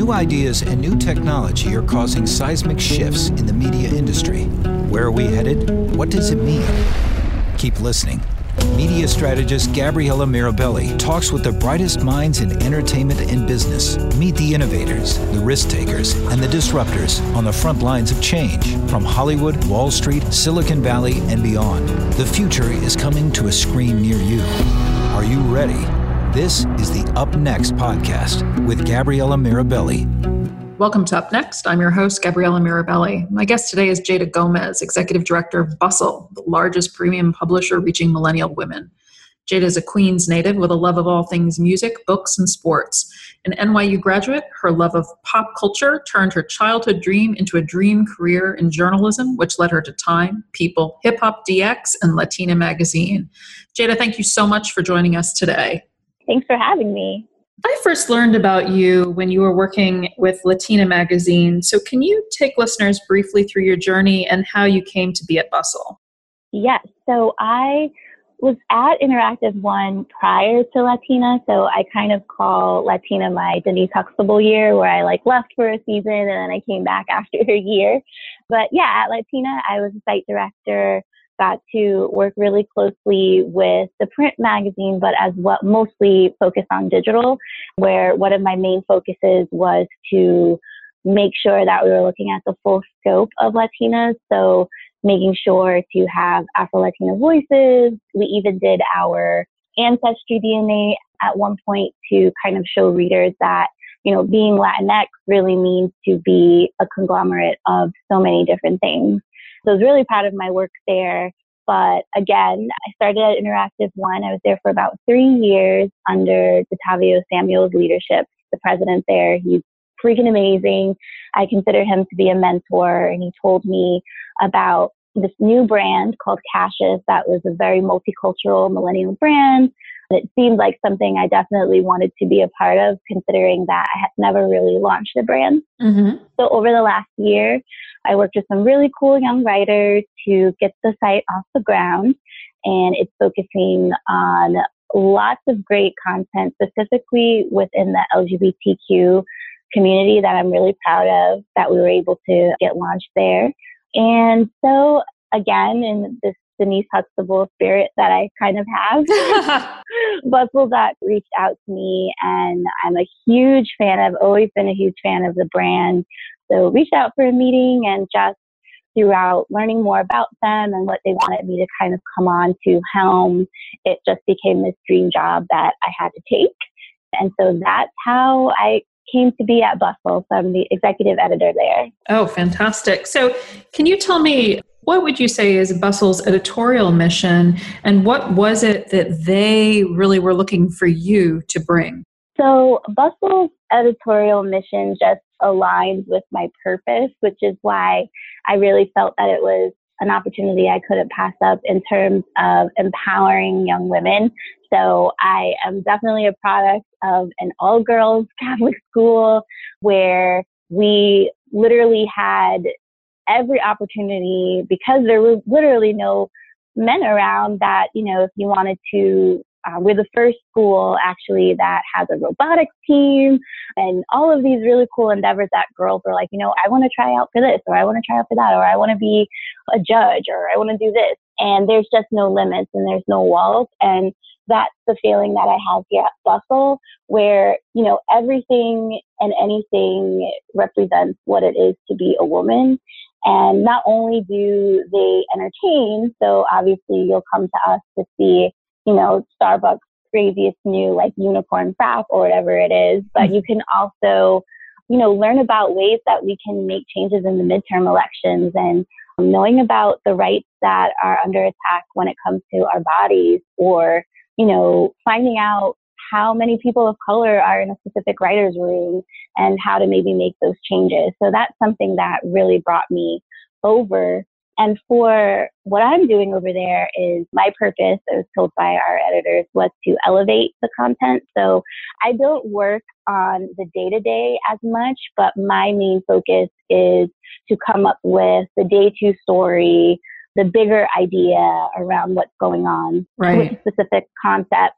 New ideas and new technology are causing seismic shifts in the media industry. Where are we headed? What does it mean? Keep listening. Media strategist Gabriella Mirabelli talks with the brightest minds in entertainment and business. Meet the innovators, the risk takers, and the disruptors on the front lines of change from Hollywood, Wall Street, Silicon Valley, and beyond. The future is coming to a screen near you. Are you ready? This is the Up Next podcast with Gabriella Mirabelli. Welcome to Up Next. I'm your host, Gabriella Mirabelli. My guest today is Jada Gomez, Executive Director of Bustle, the largest premium publisher reaching millennial women. Jada is a Queens native with a love of all things music, books, and sports. An NYU graduate, her love of pop culture turned her childhood dream into a dream career in journalism, which led her to Time, People, Hip Hop DX, and Latina Magazine. Jada, thank you so much for joining us today. Thanks for having me. I first learned about you when you were working with Latina Magazine. So can you take listeners briefly through your journey and how you came to be at Bustle? Yes. So I was at Interactive One prior to Latina. So I kind of call Latina my Denise Huxtable year, where I left for a season and then I came back after a year. But yeah, at Latina, I was a site director, got to work really closely with the print magazine, but as well, mostly focused on digital, where one of my main focuses was to make sure that we were looking at the full scope of Latinas. So making sure to have Afro-Latina voices. We even did our ancestry DNA at one point to kind of show readers that, being Latinx really means to be a conglomerate of so many different things. So I was really proud of my work there. But again, I started at Interactive One. I was there for about 3 years under Detavio Samuel's leadership, the president there. He's freaking amazing. I consider him to be a mentor. And he told me about this new brand called Cassius that was a very multicultural millennial brand. And it seemed like something I definitely wanted to be a part of, considering that I had never really launched a brand. Mm-hmm. So over the last year, I worked with some really cool young writers to get the site off the ground. And it's focusing on lots of great content, specifically within the LGBTQ community that I'm really proud of that we were able to get launched there. And so again, in this Denise Huxtable spirit that I kind of have, Bustle got reached out to me, and I'm a huge fan. I've always been a huge fan of the brand. So reached out for a meeting, and just throughout learning more about them and what they wanted me to kind of come on to helm, it just became this dream job that I had to take. And so that's how I came to be at Bustle. So I'm the executive editor there. Oh, fantastic. So can you tell me, what would you say is Bustle's editorial mission, and what was it that they really were looking for you to bring? So Bustle's editorial mission just aligns with my purpose, which is why I really felt that it was an opportunity I couldn't pass up in terms of empowering young women. So I am definitely a product of an all-girls Catholic school where we literally had every opportunity, because there was literally no men around, that, if you wanted to, we're the first school actually that has a robotics team and all of these really cool endeavors that girls were like, I want to try out for this, or I want to try out for that, or I want to be a judge, or I want to do this. And there's just no limits and there's no walls. And that's the feeling that I have here at Bustle, where, everything and anything represents what it is to be a woman. And not only do they entertain, so obviously you'll come to us to see, Starbucks' craziest new unicorn frap or whatever it is, but you can also, learn about ways that we can make changes in the midterm elections, and knowing about the rights that are under attack when it comes to our bodies, or, finding out how many people of color are in a specific writer's room and how to maybe make those changes. So that's something that really brought me over. And for what I'm doing over there is my purpose, I was told by our editors, was to elevate the content. So I don't work on the day-to-day as much, but my main focus is to come up with the day two story, the bigger idea around what's going on with a specific concept.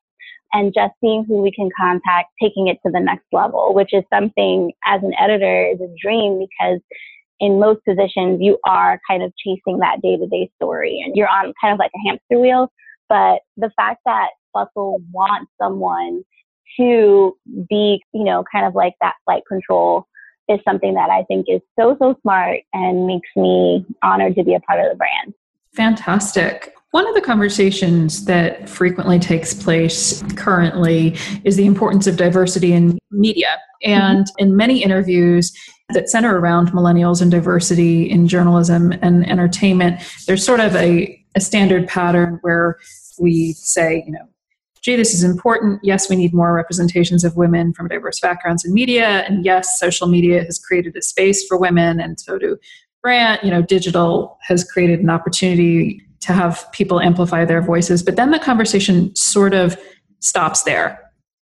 and just seeing who we can contact, taking it to the next level, which is something as an editor is a dream, because in most positions, you are kind of chasing that day-to-day story and you're on kind of like a hamster wheel. But the fact that Bustle wants someone to be, kind of like that flight control is something that I think is so, so smart and makes me honored to be a part of the brand. Fantastic. One of the conversations that frequently takes place currently is the importance of diversity in media. And in many interviews that center around millennials and diversity in journalism and entertainment, there's sort of a standard pattern where we say, gee, this is important. Yes, we need more representations of women from diverse backgrounds in media. And yes, social media has created a space for women, and so do brand, digital has created an opportunity to have people amplify their voices. But then the conversation sort of stops there.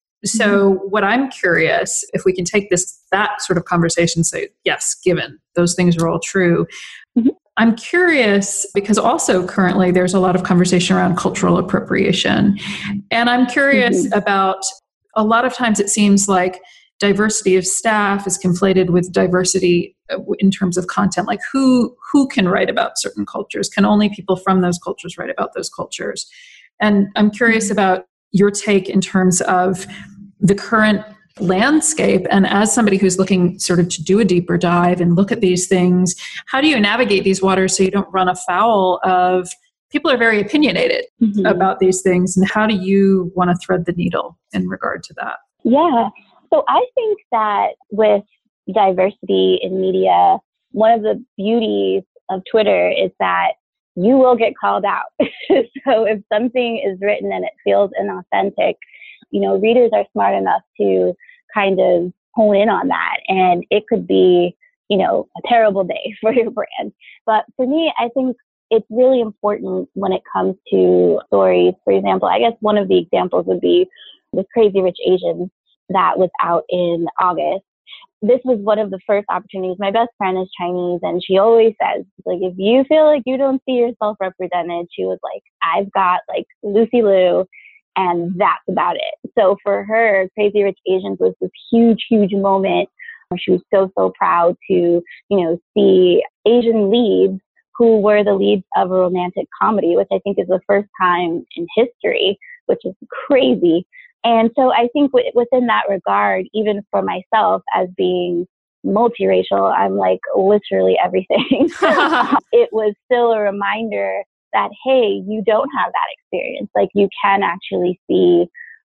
So what I'm curious, if we can take that sort of conversation and say, yes, given those things are all true. I'm curious because also currently there's a lot of conversation around cultural appropriation. And I'm curious about, a lot of times it seems like diversity of staff is conflated with diversity in terms of content. Like who can write about certain cultures? Can only people from those cultures write about those cultures? And I'm curious about your take in terms of the current landscape. And as somebody who's looking sort of to do a deeper dive and look at these things, how do you navigate these waters so you don't run afoul of people are very opinionated about these things? And how do you want to thread the needle in regard to that? Yeah. So I think that with diversity in media, one of the beauties of Twitter is that you will get called out. So if something is written and it feels inauthentic, readers are smart enough to kind of hone in on that. And it could be, a terrible day for your brand. But for me, I think it's really important when it comes to stories. For example, I guess one of the examples would be the Crazy Rich Asians that was out in August. This was one of the first opportunities. My best friend is Chinese, and she always says, like, if you feel like you don't see yourself represented, she was like, I've got like Lucy Liu, and that's about it. So for her, Crazy Rich Asians was this huge, huge moment where she was so, so proud to, see Asian leads who were the leads of a romantic comedy, which I think is the first time in history, which is crazy. And so I think within that regard, even for myself as being multiracial, I'm like literally everything. It was still a reminder that, hey, you don't have that experience. Like you can actually see,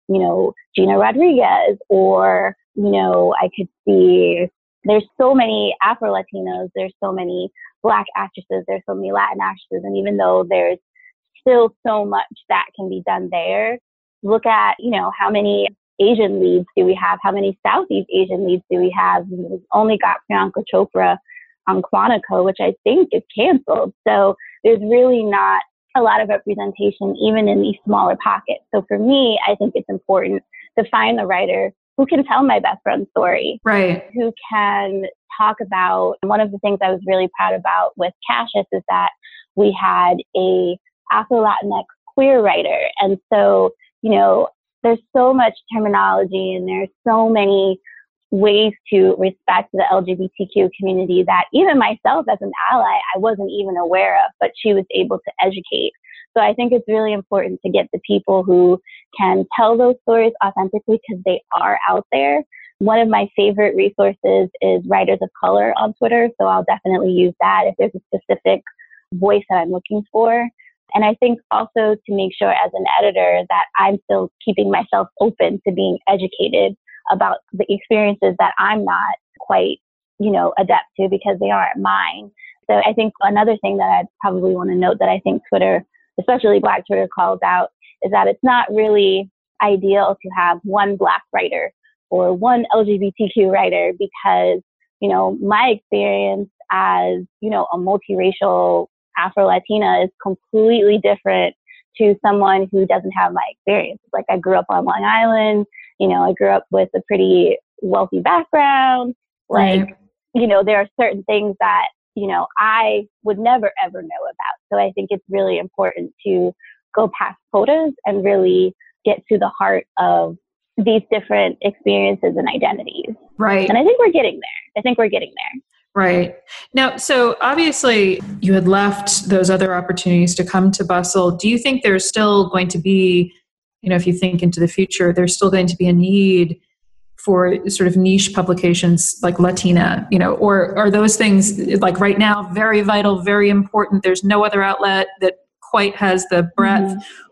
Gina Rodriguez, or, I could see there's so many Afro-Latinos, there's so many Black actresses, there's so many Latin actresses. And even though there's still so much that can be done there, look at, how many Asian leads do we have? How many Southeast Asian leads do we have? We've only got Priyanka Chopra on Quantico, which I think is canceled. So there's really not a lot of representation, even in these smaller pockets. So for me, I think it's important to find the writer who can tell my best friend's story, right? Who can talk about, one of the things I was really proud about with Cassius is that we had a Afro-Latinx queer writer. And so, there's so much terminology and there's so many ways to respect the LGBTQ community that even myself as an ally, I wasn't even aware of, but she was able to educate. So I think it's really important to get the people who can tell those stories authentically because they are out there. One of my favorite resources is Writers of Color on Twitter. So I'll definitely use that if there's a specific voice that I'm looking for. And I think also to make sure as an editor that I'm still keeping myself open to being educated about the experiences that I'm not quite, adept to because they aren't mine. So I think another thing that I probably want to note that I think Twitter, especially Black Twitter, calls out is that it's not really ideal to have one Black writer or one LGBTQ writer because, my experience as, a multiracial Afro-Latina is completely different to someone who doesn't have my experience. Like I grew up on Long Island, I grew up with a pretty wealthy background. Like, there are certain things that, I would never, ever know about. So I think it's really important to go past quotas and really get to the heart of these different experiences and identities. Right. And I think we're getting there. Right. Now, so obviously you had left those other opportunities to come to Bustle. Do you think there's still going to be, if you think into the future, there's still going to be a need for sort of niche publications like Latina, or are those things like right now very vital, very important? There's no other outlet that quite has the breadth,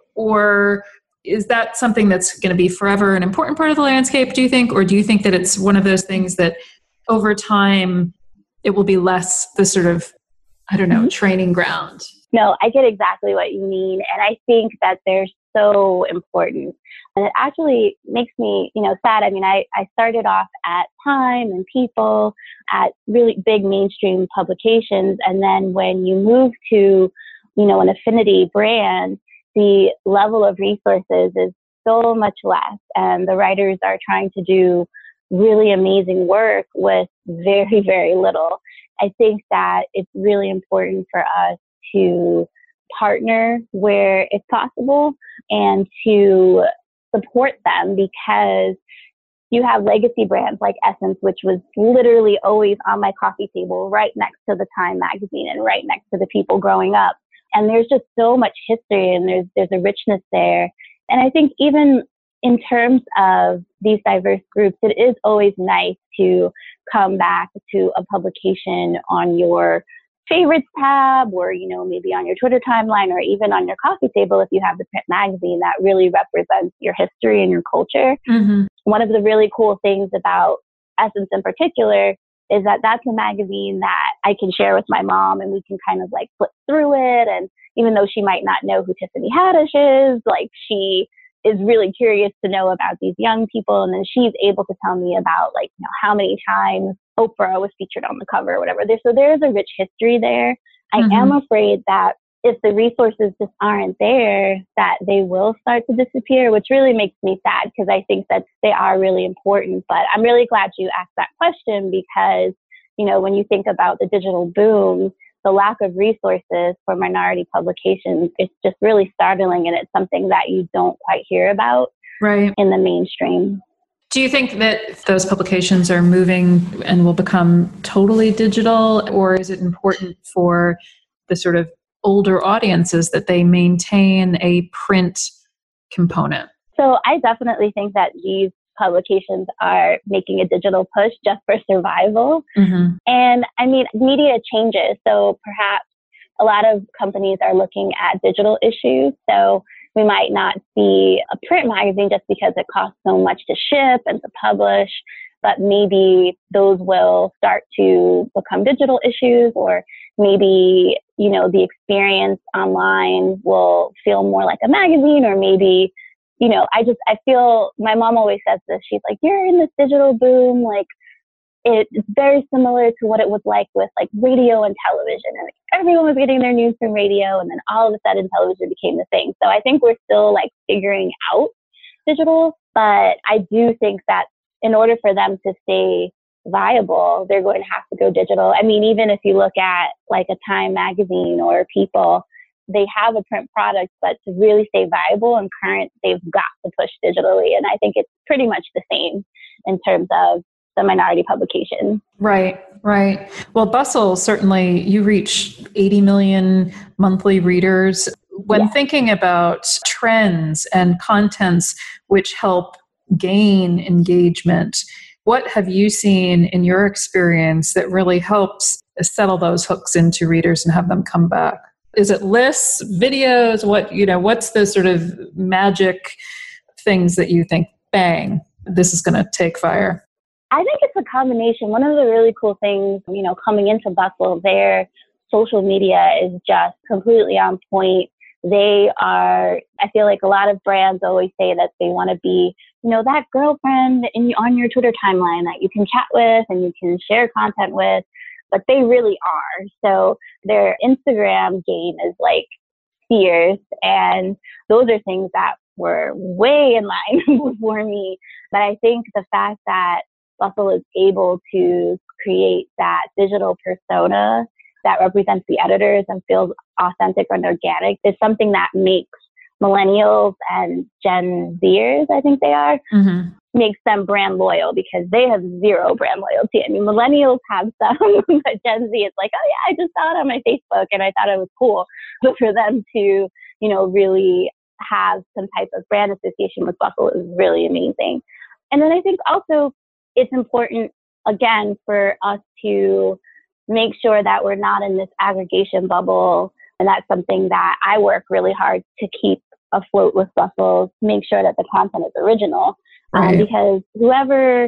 or is that something that's going to be forever an important part of the landscape, do you think? Or do you think that it's one of those things that over time it will be less the sort of, training ground? No, I get exactly what you mean. And I think that they're so important. And it actually makes me, sad. I mean, I started off at Time and People, at really big mainstream publications. And then when you move to, an affinity brand, the level of resources is so much less. And the writers are trying to do really amazing work with very, very little. I think that it's really important for us to partner where it's possible and to support them, because you have legacy brands like Essence, which was literally always on my coffee table, right next to the Time magazine and right next to the People growing up. And there's just so much history and there's a richness there. And I think even in terms of these diverse groups, it is always nice to come back to a publication on your favorites tab, or, maybe on your Twitter timeline, or even on your coffee table if you have the print magazine that really represents your history and your culture. Mm-hmm. One of the really cool things about Essence in particular is that that's a magazine that I can share with my mom, and we can kind of like flip through it. And even though she might not know who Tiffany Haddish is, like she is really curious to know about these young people. And then she's able to tell me about how many times Oprah was featured on the cover or whatever. So there's a rich history there. I am afraid that if the resources just aren't there, that they will start to disappear, which really makes me sad, because I think that they are really important. But I'm really glad you asked that question, because, when you think about the digital boom, the lack of resources for minority publications is just really startling, and it's something that you don't quite hear about in the mainstream. Do you think that those publications are moving and will become totally digital, or is it important for the sort of older audiences that they maintain a print component? So I definitely think that these publications are making a digital push just for survival. Mm-hmm. And I mean, media changes. So perhaps a lot of companies are looking at digital issues. So we might not see a print magazine just because it costs so much to ship and to publish, but maybe those will start to become digital issues, or maybe, the experience online will feel more like a magazine, or maybe, I feel, my mom always says this, she's like, you're in this digital boom, like it's very similar to what it was like with like radio and television, and like, everyone was getting their news from radio, and then all of a sudden television became the thing. So I think we're still like figuring out digital, but I do think that in order for them to stay viable, they're going to have to go digital. I mean, even if you look at like a Time magazine or People, they have a print product, but to really stay viable and current, they've got to push digitally. And I think it's pretty much the same in terms of the minority publication. Right. Well, Bustle, certainly you reach 80 million monthly readers. When thinking about trends and contents which help gain engagement, what have you seen in your experience that really helps settle those hooks into readers and have them come back? Is it lists, videos? What's the sort of magic things that you think, bang, this is going to take fire? I think it's a combination. One of the really cool things, coming into Bustle, their social media is just completely on point. I feel like a lot of brands always say that they want to be, that girlfriend on your Twitter timeline that you can chat with and you can share content with, but they really are. So their Instagram game is like fierce, and those are things that were way in line before me. But I think the fact that Bustle is able to create that digital persona that represents the editors and feels authentic and organic is something that makes millennials and Gen Zers, I think they are, Mm-hmm. makes them brand loyal because they have zero brand loyalty. I mean, millennials have some, but Gen Z is like, oh yeah, I just saw it on my Facebook and I thought it was cool. But for them to, really have some type of brand association with Bustle is really amazing. And then I think also it's important, again, for us to make sure that we're not in this aggregation bubble. And that's something that I work really hard to keep afloat with Bustle, to make sure that the content is original. Right. Because whoever,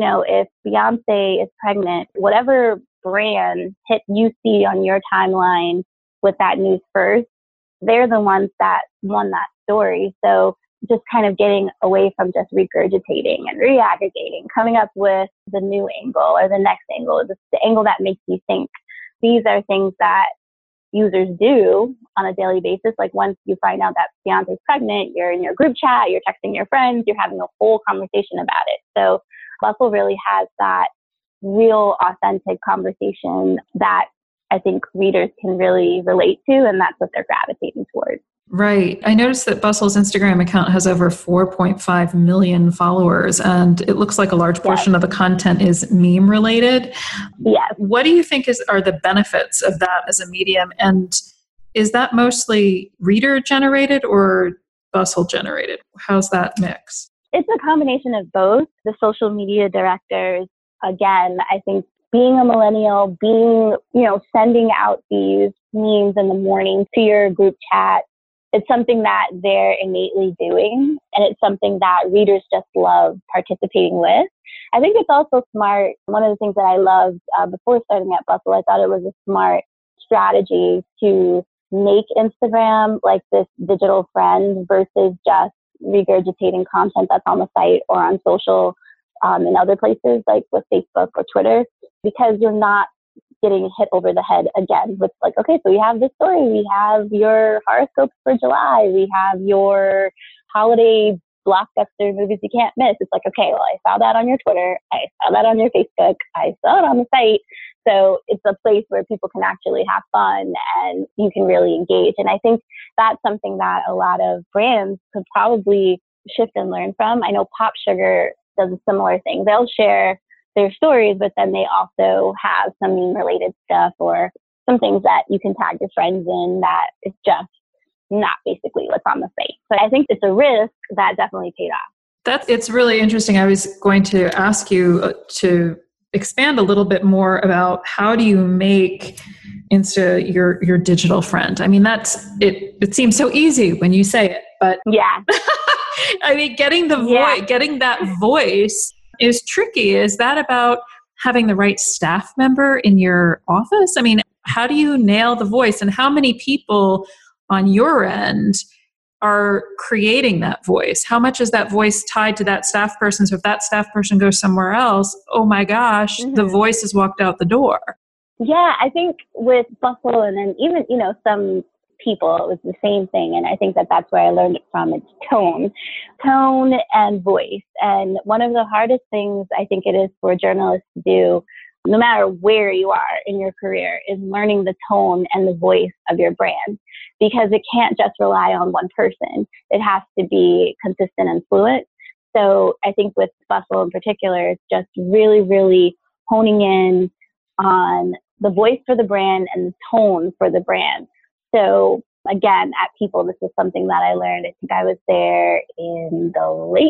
if Beyonce is pregnant, whatever brand hit you see on your timeline with that news first, they're the ones that won that story. So just kind of getting away from just regurgitating and reaggregating, coming up with the new angle or the next angle, the angle that makes you think. These are things that users do on a daily basis. Like once you find out that Beyonce's pregnant, you're in your group chat, you're texting your friends, you're having a whole conversation about it. So Bustle really has that real authentic conversation that I think readers can really relate to, and that's what they're gravitating towards. Right. I noticed that Bustle's Instagram account has over 4.5 million followers, and it looks like a large portion of the content is meme related. Yes. What do you think are the benefits of that as a medium? And is that mostly reader generated or Bustle generated? How's that mix? It's a combination of both. The social media directors, again, I think being a millennial, sending out these memes in the morning to your group chat, it's something that they're innately doing, and it's something that readers just love participating with. I think it's also smart. One of the things that I loved before starting at Bustle, I thought it was a smart strategy to make Instagram like this digital friend versus just regurgitating content that's on the site or on social in other places like with Facebook or Twitter, because you're not getting hit over the head again with like, okay, so we have this story, we have your horoscopes for July, we have your holiday blockbuster movies you can't miss. It's like, okay, well, I saw that on your Twitter, I saw that on your Facebook, I saw it on the site. So it's a place where people can actually have fun and you can really engage. And I think that's something that a lot of brands could probably shift and learn from. I know Pop Sugar does a similar thing. They'll share their stories, but then they also have some meme related stuff or some things that you can tag your friends in that is just not basically what's on the site. So I think it's a risk that definitely paid off. It's really interesting. I was going to ask you to expand a little bit more about how do you make Insta your digital friend? I mean, it seems so easy when you say it, but yeah. I mean, getting that voice is tricky. Is that about having the right staff member in your office? I mean, how do you nail the voice, and how many people on your end are creating that voice? How much is that voice tied to that staff person? So if that staff person goes somewhere else, oh my gosh, the voice has walked out the door. Yeah, I think with Bustle and then even, some people, it was the same thing. And I think that that's where I learned it from. It's tone and voice. And one of the hardest things I think it is for journalists to do, no matter where you are in your career, is learning the tone and the voice of your brand, because it can't just rely on one person. It has to be consistent and fluent. So I think with Bustle in particular, it's just really, really honing in on the voice for the brand and the tone for the brand. So again, at People, this is something that I learned. I think I was there in the late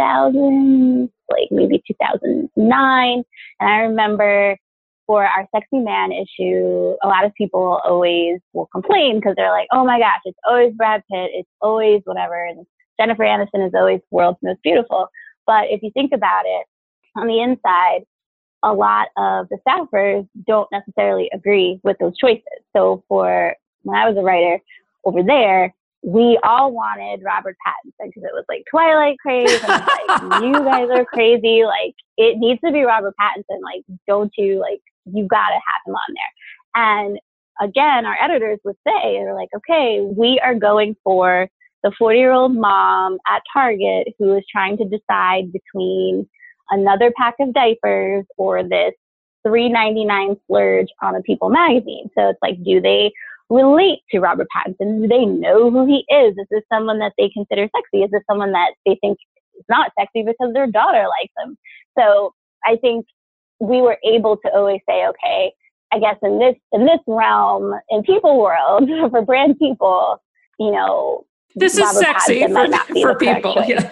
2000s, like maybe 2009. And I remember for our Sexy Man issue, a lot of people always will complain because they're like, oh my gosh, it's always Brad Pitt, it's always whatever, and Jennifer Aniston is always world's most beautiful. But if you think about it, on the inside, a lot of the staffers don't necessarily agree with those choices. So when I was a writer over there, we all wanted Robert Pattinson because it was like Twilight craze. And it's like, you guys are crazy. Like, it needs to be Robert Pattinson. Like, don't you, like, you got to have him on there. And again, our editors would say, they're like, okay, we are going for the 40-year-old mom at Target who is trying to decide between another pack of diapers or this $3.99 splurge on a People magazine. So it's like, do they relate to Robert Pattinson? Do they know who he is? Is this someone that they consider sexy? Is this someone that they think is not sexy because their daughter likes him? So I think we were able to always say, okay, I guess in this realm, in people world, for brand people, you know, this is sexy for people. Yeah.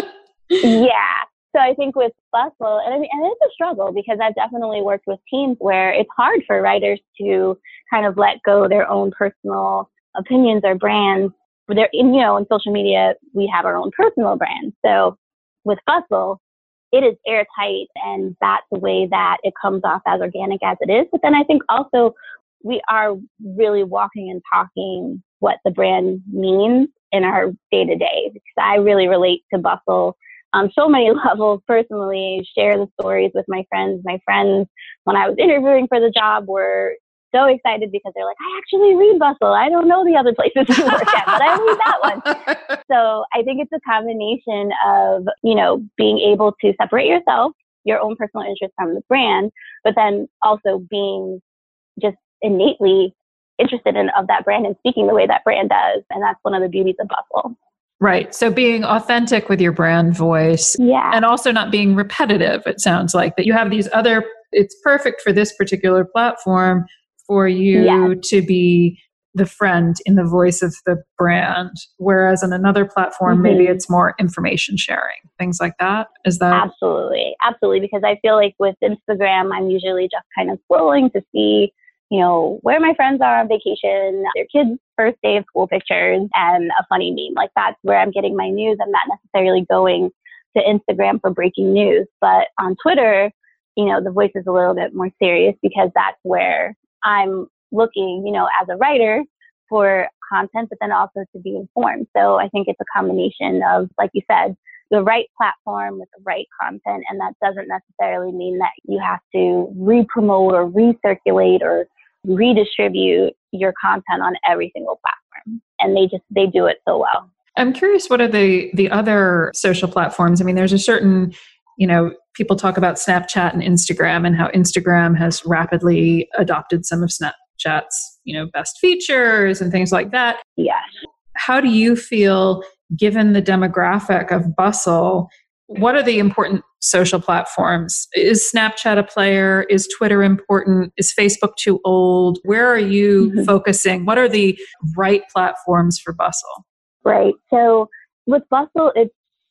Yeah. So I think with Bustle, and it's a struggle because I've definitely worked with teams where it's hard for writers to kind of let go their own personal opinions or brands. In social media, we have our own personal brands. So with Bustle, it is airtight, and that's the way that it comes off as organic as it is. But then I think also we are really walking and talking what the brand means in our day-to-day. Because I really relate to Bustle on so many levels personally, share the stories with my friends. My friends, when I was interviewing for the job, were so excited because they're like, I actually read Bustle. I don't know the other places you work at, but I read that one. So I think it's a combination of, being able to separate yourself, your own personal interest from the brand, but then also being just innately interested of that brand and speaking the way that brand does. And that's one of the beauties of Bustle. Right. So being authentic with your brand voice, and also not being repetitive. It sounds like that you have these it's perfect for this particular platform for you to be the friend in the voice of the brand. Whereas on another platform, maybe it's more information sharing, things like that. Is that? Absolutely. Absolutely. Because I feel like with Instagram, I'm usually just kind of scrolling to see, where my friends are on vacation, their kids' first day of school pictures, and a funny meme. Like that's where I'm getting my news. I'm not necessarily going to Instagram for breaking news. But on Twitter, the voice is a little bit more serious because that's where I'm looking, as a writer for content, but then also to be informed. So I think it's a combination of, like you said, the right platform with the right content. And that doesn't necessarily mean that you have to re-promote or recirculate or redistribute your content on every single platform. And they do it so well. I'm curious, what are the other social platforms? I mean, there's a certain, people talk about Snapchat and Instagram and how Instagram has rapidly adopted some of Snapchat's, best features and things like that. Yes. How do you feel, given the demographic of Bustle, what are the important social platforms? Is Snapchat a player? Is Twitter important? Is Facebook too old? Where are you focusing? What are the right platforms for Bustle? Right. So with Bustle, it's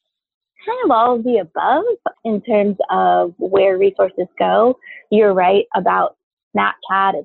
kind of all of the above in terms of where resources go. You're right about Snapchat.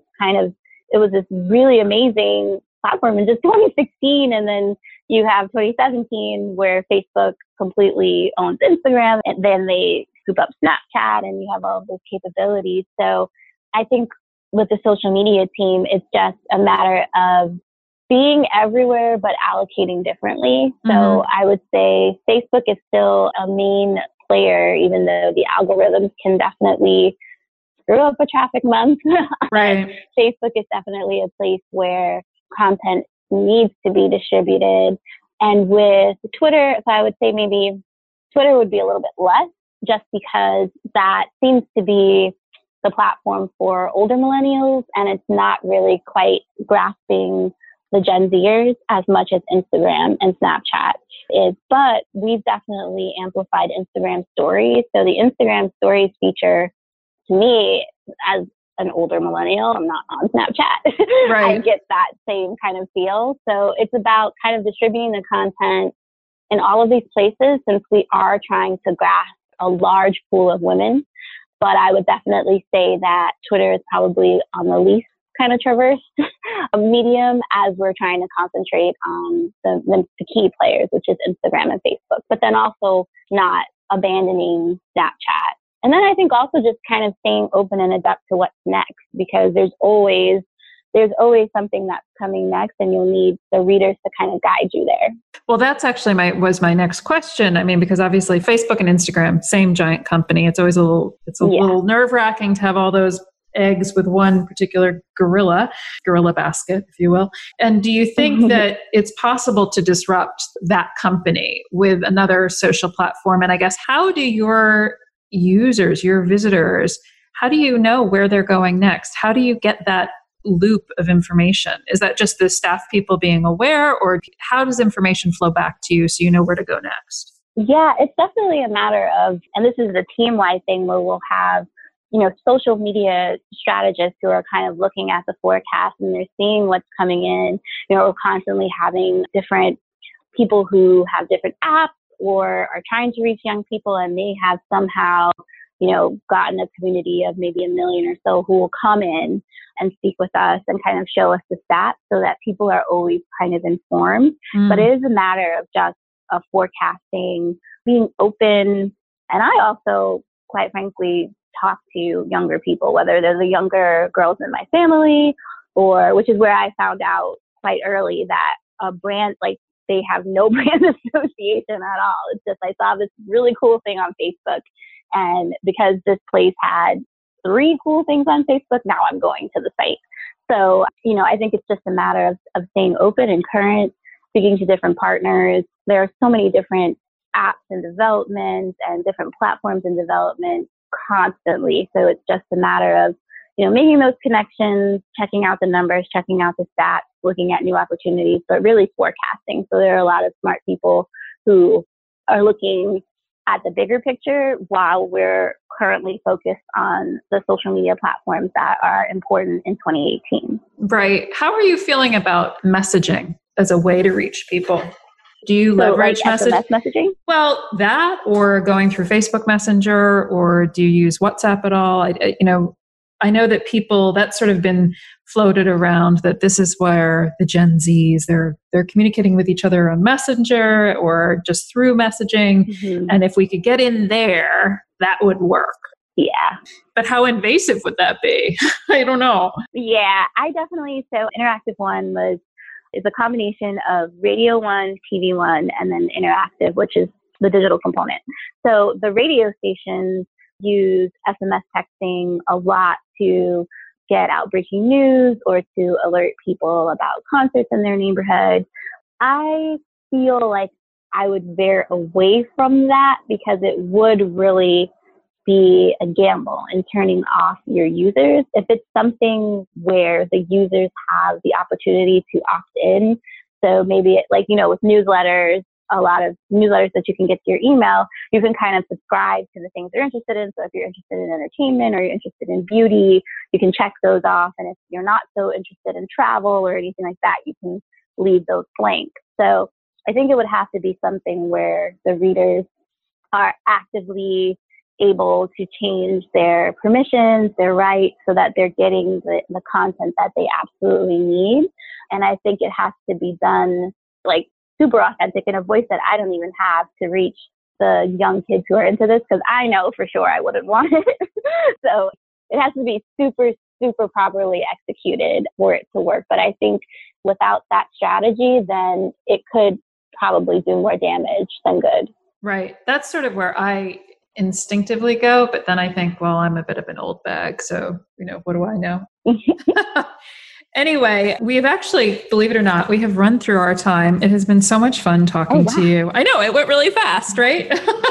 It was this really amazing platform in just 2016, and then you have 2017 where Facebook completely owns Instagram, and then they scoop up Snapchat, and you have all of those capabilities. So I think with the social media team, it's just a matter of being everywhere but allocating differently. So I would say Facebook is still a main player, even though the algorithms can definitely screw up a traffic month. Right. Facebook is definitely a place where content needs to be distributed. And with Twitter, so I would say maybe Twitter would be a little bit less, just because that seems to be the platform for older millennials, and it's not really quite grasping the Gen Zers as much as Instagram and Snapchat is. But we've definitely amplified Instagram stories. So the Instagram stories feature, to me, as an older millennial, I'm not on Snapchat. Right. I get that same kind of feel. So it's about kind of distributing the content in all of these places, since we are trying to grasp a large pool of women. But I would definitely say that Twitter is probably on the least kind of traversed medium, as we're trying to concentrate on the key players, which is Instagram and Facebook, but then also not abandoning Snapchat. And then I think also just kind of staying open and adept to what's next, because there's always something that's coming next, and you'll need the readers to kind of guide you there. Well, that's actually was my next question. I mean, because obviously Facebook and Instagram, same giant company. It's always a little nerve-wracking to have all those eggs with one particular gorilla basket, if you will. And do you think that it's possible to disrupt that company with another social platform? And I guess, how do your users, your visitors, how do you know where they're going next? How do you get that loop of information? Is that just the staff people being aware, or how does information flow back to you so you know where to go next? Yeah, it's definitely a matter of, and this is a team-wide thing where we'll have, social media strategists who are kind of looking at the forecast and they're seeing what's coming in. We're constantly having different people who have different apps or are trying to reach young people, and they have somehow, gotten a community of maybe 1 million or so who will come in and speak with us and kind of show us the stats so that people are always kind of informed. But it is a matter of just forecasting, being open. And I also, quite frankly, talk to younger people, whether they're the younger girls in my family, or which is where I found out quite early that a brand, like, they have no brand association at all. It's just, I saw this really cool thing on Facebook, and because this place had 3 cool things on Facebook, now I'm going to the site. So, I think it's just a matter of staying open and current, speaking to different partners. There are so many different apps in development and different platforms in development constantly. So it's just a matter of, making those connections, checking out the numbers, checking out the stats, looking at new opportunities, but really forecasting. So there are a lot of smart people who are looking at the bigger picture while we're currently focused on the social media platforms that are important in 2018. Right. How are you feeling about messaging as a way to reach people? Do you leverage messaging? Well, that, or going through Facebook Messenger, or do you use WhatsApp at all? I know that people, that's sort of been floated around, that this is where the Gen Zs, they're communicating with each other on Messenger or just through messaging. Mm-hmm. And if we could get in there, that would work. Yeah. But how invasive would that be? I don't know. Yeah, so Interactive One is a combination of Radio One, TV One, and then Interactive, which is the digital component. So the radio stations use SMS texting a lot to get out breaking news or to alert people about concerts in their neighborhood. I feel like I would veer away from that because it would really be a gamble in turning off your users. If it's something where the users have the opportunity to opt in, so maybe with newsletters, a lot of newsletters that you can get to your email, you can kind of subscribe to the things you're interested in. So if you're interested in entertainment or you're interested in beauty, you can check those off. And if you're not so interested in travel or anything like that, you can leave those blank. So I think it would have to be something where the readers are actively able to change their permissions, their rights, so that they're getting the content that they absolutely need. And I think it has to be done super authentic in a voice that I don't even have to reach the young kids who are into this, because I know for sure I wouldn't want it. So it has to be super, super properly executed for it to work. But I think without that strategy, then it could probably do more damage than good. Right. That's sort of where I instinctively go. But then I think, well, I'm a bit of an old bag. So, what do I know? Anyway, we have actually, believe it or not, we have run through our time. It has been so much fun talking to you. I know, it went really fast, right?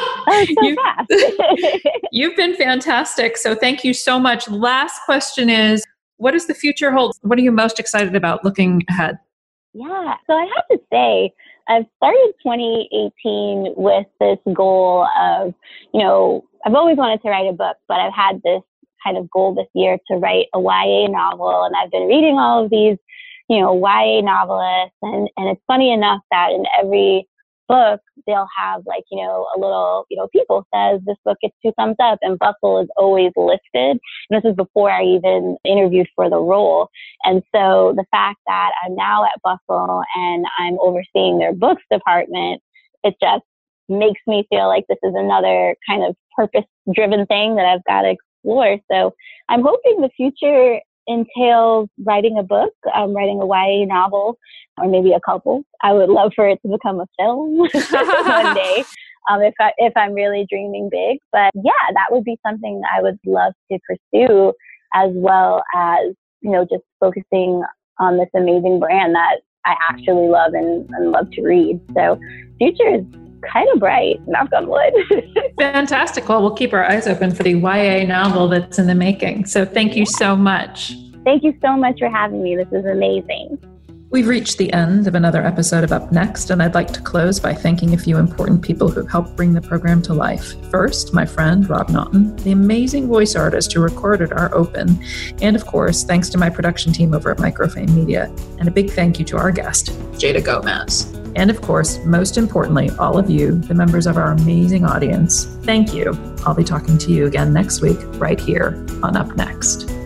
Fast. You've been fantastic. So thank you so much. Last question is, what does the future hold? What are you most excited about looking ahead? Yeah, so I have to say, I've started 2018 with this goal of, I've always wanted to write a book, but I've had this kind of goal this year to write a YA novel. And I've been reading all of these, YA novelists. And it's funny enough that in every book, they'll have a little, people says this book gets 2 thumbs up, and Bustle is always listed. And this is before I even interviewed for the role. And so the fact that I'm now at Bustle and I'm overseeing their books department, it just makes me feel like this is another kind of purpose-driven thing that I've got to explore. So I'm hoping the future entails writing a book, writing a YA novel, or maybe a couple. I would love for it to become a film one day, if I'm really dreaming big. But yeah, that would be something that I would love to pursue, as well as, just focusing on this amazing brand that I actually love and love to read. So future is kind of bright, knock on wood. Fantastic. Well, we'll keep our eyes open for the YA novel that's in the making. So thank you so much. Thank you so much for having me. This is amazing. We've reached the end of another episode of Up Next, and I'd like to close by thanking a few important people who've helped bring the program to life. First, my friend, Rob Naughton, the amazing voice artist who recorded our open. And of course, thanks to my production team over at Microfame Media. And a big thank you to our guest, Jada Gomez. And of course, most importantly, all of you, the members of our amazing audience, thank you. I'll be talking to you again next week, right here on Up Next.